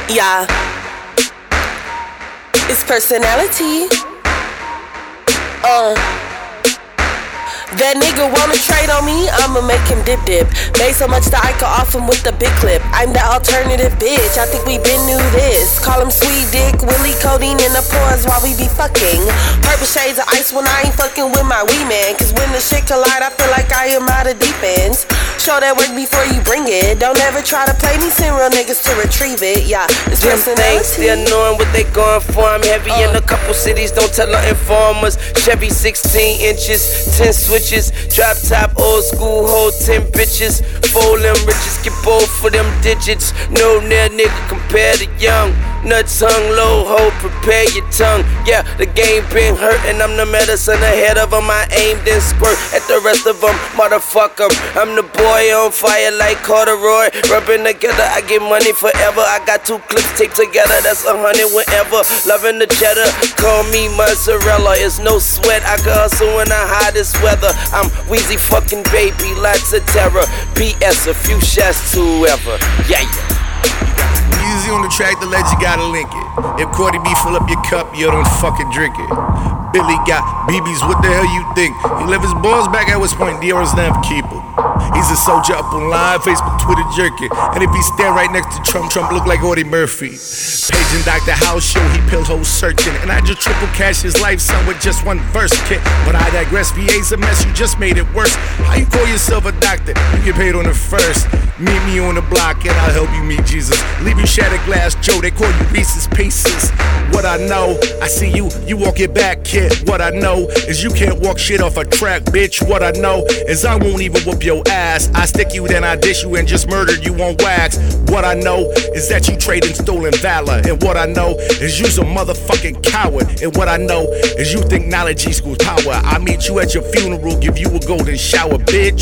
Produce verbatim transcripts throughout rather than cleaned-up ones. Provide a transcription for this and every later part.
Yeah, it's personality. Uh. That nigga wanna trade on me, I'ma make him dip dip. Made so much that I could off him with the big clip. I'm the alternative bitch, I think we been knew this. Call him sweet dick, Willie codeine in the pores while we be fucking. Purple shades of ice when I ain't fucking with my wee man. Cause when the shit collide, I feel like I am out of defense. Show that work before you bring it. Don't ever try to play me, send real niggas to retrieve it. Yeah, it's Them things still knowing what they going for. I'm heavy uh. in a couple cities, don't tell her informers. Chevy sixteen inches, ten switches, drop top, old school, hold ten bitches. Fold them riches, get both for them digits. No near nigga compared to young. Nuts hung low, ho, prepare your tongue. Yeah, the game been hurtin', I'm the medicine ahead of them. I aimed and squirt at the rest of them, motherfucker. I'm the boy on fire like corduroy. Rubbing together, I get money forever. I got two clips taped together, that's a hundred whenever. Loving the cheddar, call me mozzarella. It's no sweat, I can hustle in the hottest weather. I'm Weezy fucking baby, lots of terror. P S a few shots to whoever. Yeah, yeah. Easy on the track, the ledge, you gotta link it. If Cardi B fill up your cup, you don't fucking drink it. Billy got B Bs, what the hell you think? He left his balls back at West Point, De'Aaron's never keep him. He's a soldier up on live, Facebook, Twitter jerking. And if he stand right next to Trump, Trump look like Audie Murphy. Paging Doctor House show, he pill hoes searching. And I just triple cash his life, son, with just one verse, kid. But I digress, V A's a mess, you just made it worse. How you call yourself a doctor? You get paid on the first. Meet me on the block and I'll help you meet Jesus. Leave you shattered glass, Joe, they call you Reese's Pieces. What I know, I see you, you walk it back, kid. What I know is you can't walk shit off a track, bitch. What I know is I won't even whoop your ass. I stick you, then I dish you and just murdered you on wax. What I know is that you trading stolen valor. And what I know is you's a motherfucking coward. And what I know is you think knowledge equals power. I meet you at your funeral, give you a golden shower, bitch.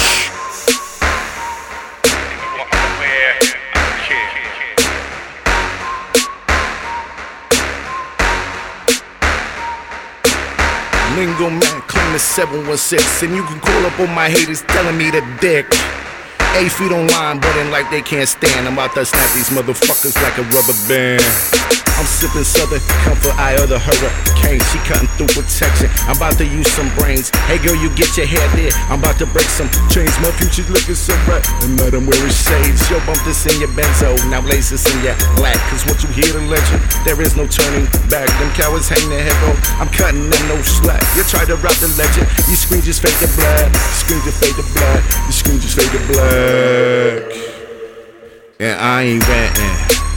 Lingo man, claim the seven one six. And you can call up on my haters telling me the dick. Eight feet online, but in like they can't stand. I'm about to snap these motherfuckers like a rubber band. I'm sipping Southern Comfort, I other hurricane. She cutting through protection, I'm about to use some brains. Hey girl, you get your hair there, I'm about to break some chains. My future's looking so bright, and let them wear his shades. Yo, bump this in your benzo, now lace this in your black. Cause what you hear the legend, there is no turning back. Them cowards hang their head off, I'm cutting them no slack. You try to rob the legend, you scream just fade the blood. You scream just fade the blood, you scream just fade the blood. And I ain't ranting.